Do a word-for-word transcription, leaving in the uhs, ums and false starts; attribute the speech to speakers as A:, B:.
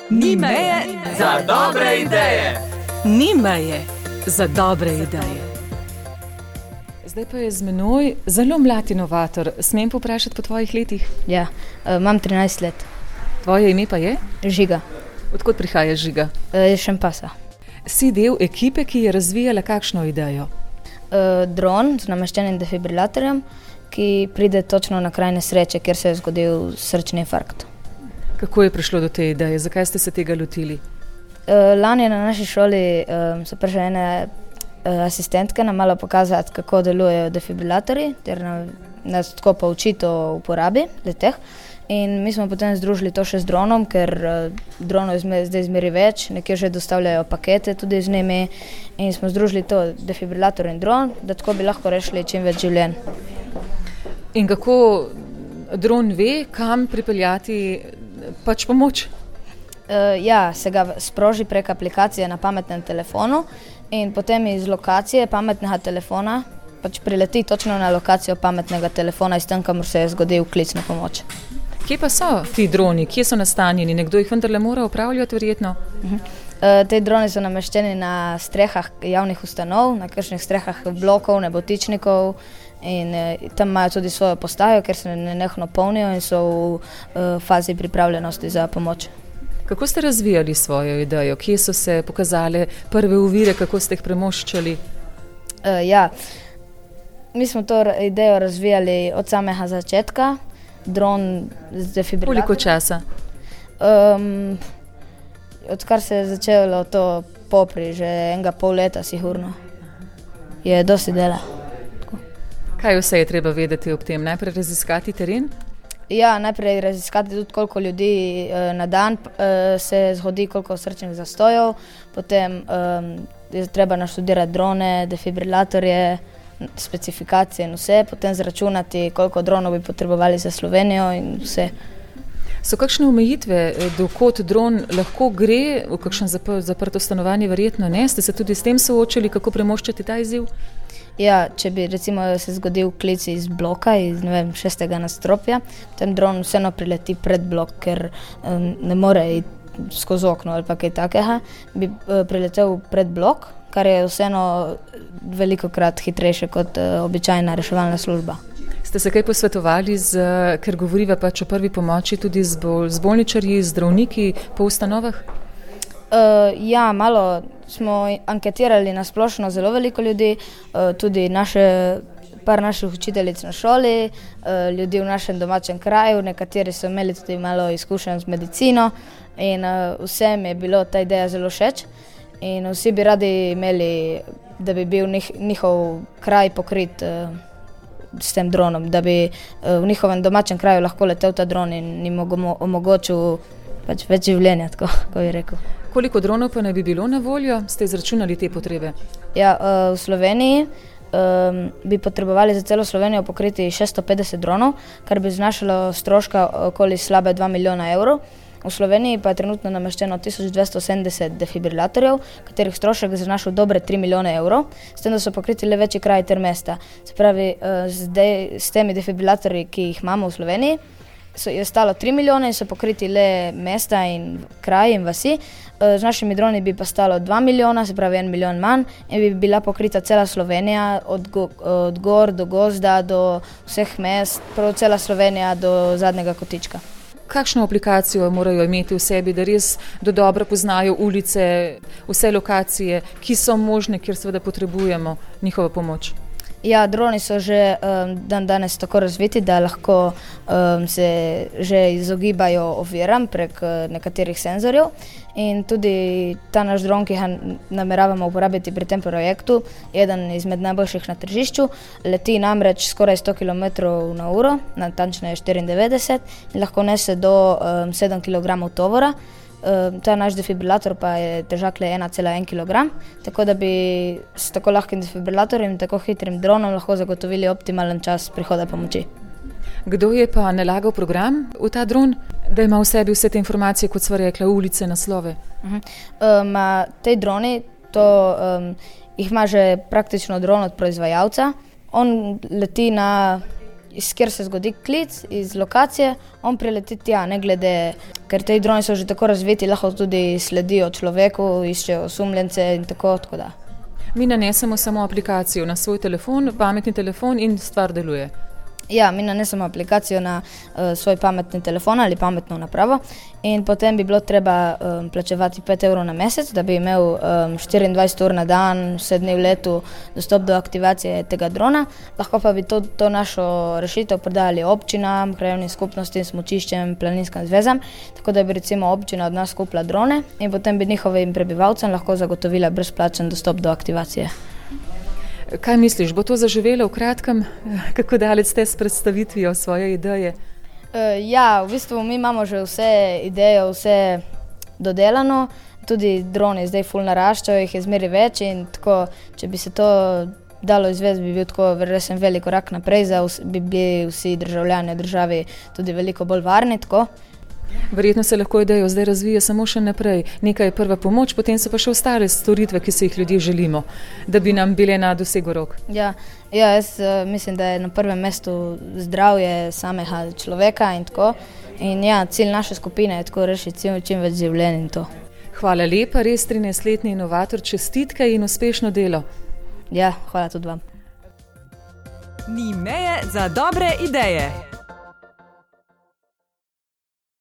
A: Ni meje
B: za dobre ideje.
A: Ni meje za dobre ideje.
C: Zdaj pa je z menoj zelo mlad inovator. Smem povprašati po tvojih letih?
D: Ja, imam trinajst let.
C: Tvoje ime pa je?
D: Žiga.
C: Odkot prihaja Žiga?
D: Iz Šempasa.
C: Si del ekipe, ki je razvijala kakšno idejo?
D: Dron z nameščenim defibrilatorjem, ki pride točno na kraj nesreče, kjer se je zgodil srčni infarkt.
C: Kako je prišlo do te ideje? Zakaj ste se tega lotili?
D: Lani na naši šoli so prišle ene asistentke nam malo pokazati, kako delujejo defibrilatorji, ter nas tako poučiti o uporabi leteh. In mi smo potem združili to še z dronom, ker dronov je zdaj zmeri več, nekje že dostavljajo pakete tudi z njimi in smo združili to defibrilator in dron, da tako bi lahko rešili čim več življenj.
C: In kako dron ve, kam pripeljati pač pomoč?
D: Uh, ja, se ga sproži prek aplikacije na pametnem telefonu in potem iz lokacije pametnega telefona pač prileti točno na lokacijo pametnega telefona iz tam, kamor se je zgodil klic na pomoč.
C: Kje pa so ti droni? Kje so nastanjeni? Nekdo jih vendarle mora upravljati verjetno?
D: Uh-huh. Uh, te droni so nameščeni na strehah javnih ustanov, na kakšnih strehah blokov, nebotičnikov in uh, tam imajo tudi svojo postajo, ker se nenehno polnijo in so v uh, fazi pripravljenosti za pomoč.
C: Kako ste razvijali svojo idejo? Kje so se pokazale prve ovire, kako ste jih premoščali?
D: Uh, ja, mi smo to idejo razvijali od samega začetka. Dron z defibrilatorjem.
C: Koliko časa?
D: Um, odkar se je začelo to popri, že enega pol leta sigurno. Je dosti dela. Tako.
C: Kaj vse je treba vedeti ob tem? Najprej raziskati teren?
D: Ja, najprej raziskati tudi, koliko ljudi uh, na dan uh, se zgodi, koliko srčnih zastojev. Potem um, je treba naštudirati drone, defibrilatorje, specifikacije in vse, potem zračunati, koliko dronov bi potrebovali za Slovenijo in vse.
C: So kakšne omejitve, dokot dron lahko gre, v kakšen zaprto stanovanje verjetno ne? Ste se tudi s tem soočili, kako premoščati ta izziv?
D: Ja, če bi recimo se zgodil klic iz bloka, iz ne vem, šestega nadstropja, potem dron vseeno prileti pred blok, ker um, ne more iti skozi okno ali pa kaj takega, bi uh, priletel pred blok, kar je vseeno velikokrat hitrejše kot uh, običajna reševalna služba.
C: Ste se kaj posvetovali, z, ker govoriva pač o prvi pomoči tudi z, bol, z bolničarji, z zdravniki po ustanovah?
D: Uh, ja, malo smo anketirali na splošno zelo veliko ljudi, uh, tudi naše, par naših učiteljic na šoli, uh, ljudi v našem domačem kraju, nekateri so imeli tudi malo izkušenj z medicino in uh, vsem je bilo ta ideja zelo všeč. In vsi bi radi imeli, da bi bil njih, njihov kraj pokrit uh, s tem dronom, da bi uh, v njihovem domačem kraju lahko letel ta dron in jim omogočil pač več življenja, tako ko bi rekel.
C: Koliko dronov pa ne bi bilo na voljo? Ste izračunali te potrebe?
D: Ja, uh, v Sloveniji um, bi potrebovali za celo Slovenijo pokriti šeststo petdeset dronov, kar bi znašalo stroška okoli slabe dva milijona evrov. V Sloveniji pa je trenutno nameščeno tisoč dvesto sedemdeset defibrilatorjev, katerih strošek znašal dobre tri milijone evrov, s tem, da so pokriti le večji kraji ter mesta. Se pravi, zdaj s temi defibrilatorji, ki jih imamo v Sloveniji, so, je stalo tri milijone in so pokriti le mesta in kraji in vasi. Z našimi droni bi pa stalo dva milijona, se pravi en milijon manj in bi bila pokrita cela Slovenija, od, go, od gor do gozda, do vseh mest, prav cela Slovenija do zadnjega kotička.
C: Kakšno aplikacijo morajo imeti v sebi, da res do dobro poznajo ulice, vse lokacije, ki so možne, kjer seveda potrebujemo njihovo pomoč?
D: Ja, droni so že um, dan danes tako razviti, da lahko um, se že izogibajo oviram prek uh, nekaterih senzorjev in tudi ta naš dron, ki ga nameravamo uporabiti pri tem projektu, je eden izmed najboljših na tržišču, leti namreč skoraj sto kilometrov na uro, natančneje štiriindevetdeset in lahko nese do um, sedem kilogramov tovora. Uh, ta naš defibrilator pa je težak le ena cela ena kilogram, tako da bi s tako lahkim defibrilatorjem in tako hitrim dronom lahko zagotovili optimalen čas prihoda pomoči.
C: Kdo je pa nalagal program v ta dron, da ima v sebi vse te informacije, kot sva rekla, ulice, naslove?
D: Uh-huh. Um, te droni, to um, jih ima že praktično dron od proizvajalca. On leti na iz kjer se zgodi klic, iz lokacije, on prileti tja, ne glede, ker te droni so že tako razviti, lahko tudi sledijo človeku, iščejo osumljence in tako, tako da.
C: Mi nanesemo samo aplikacijo na svoj telefon, pametni telefon in stvar deluje.
D: Ja, mi nanesemo aplikacijo na uh, svoj pametni telefon ali pametno napravo in potem bi bilo treba um, plačevati pet evrov na mesec, da bi imel um, štiriindvajset ur na dan, vse dni v letu dostop do aktivacije tega drona. Lahko pa bi to, to našo rešitev prodali občinam, krajevnim skupnostim, smučiščem, planinskim zvezam, tako da bi recimo občina od nas kupila drone in potem bi njihovim prebivalcem lahko zagotovila brezplačen dostop do aktivacije.
C: Kaj misliš, bo to zaživelo v kratkem? Kako daleč ste s predstavitvijo svoje ideje?
D: Uh, ja, v bistvu mi imamo že vse ideje, vse dodelano, tudi droni zdaj ful naraščajo, jih je zmeri več in tako, če bi se to dalo izvesti, bi bil tako resen velik korak naprej, za vs, bi bili vsi državljani v državi tudi veliko bolj varni, tako.
C: Verjetno se lahko idejo zdaj razvija samo še naprej. Nekaj je prva pomoč, potem so pa še ostale storitve, ki se jih ljudje želimo, da bi nam bile na dosegu rok.
D: Ja, ja jaz uh, mislim, da je na prvem mestu zdravje samega človeka in tako. In ja, cilj naše skupine je tako rešiti čim, čim več življenj in to.
C: Hvala lepa, res trinajstletni inovator, čestitke in uspešno delo.
D: Ja, hvala tudi vam.
A: Ni meje za dobre ideje.